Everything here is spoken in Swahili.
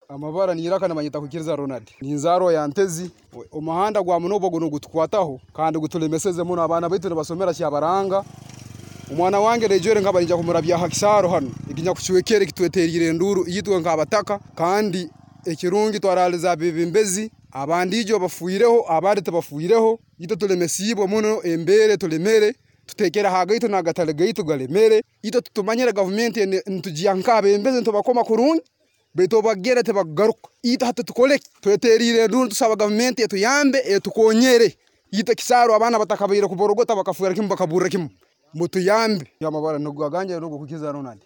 amabara nirakana manyita kukiriza Ronald ninzaro yantezi umuhanda gwa munobo guno gutwataho kandi gutulemeseze muno abana bitu basomera cyabaranga umwana wange rejore nk'abanija kumurabya hakisaro hano iginya kuciwekere kitweterire nduru yitwe nk'abataka kandi ekirungi twaraliza bibimbezi abandijo bafuyireho abari tabafuyireho yito tulemesibwo muno embere tulemere tutekera hagaito nagatale gaito galemere yito tutumanyira government ntujiyankabe embeze ntobakoma kurungi beto bagere te bagaruka yito hata tukole tweterire nduru tusaba government yetu yambe etukonyere yito kisaro abana batakabira kuborogota bakafuira kimba kabura kim mutu yambe yamabara nugaganje no kukiza Ronald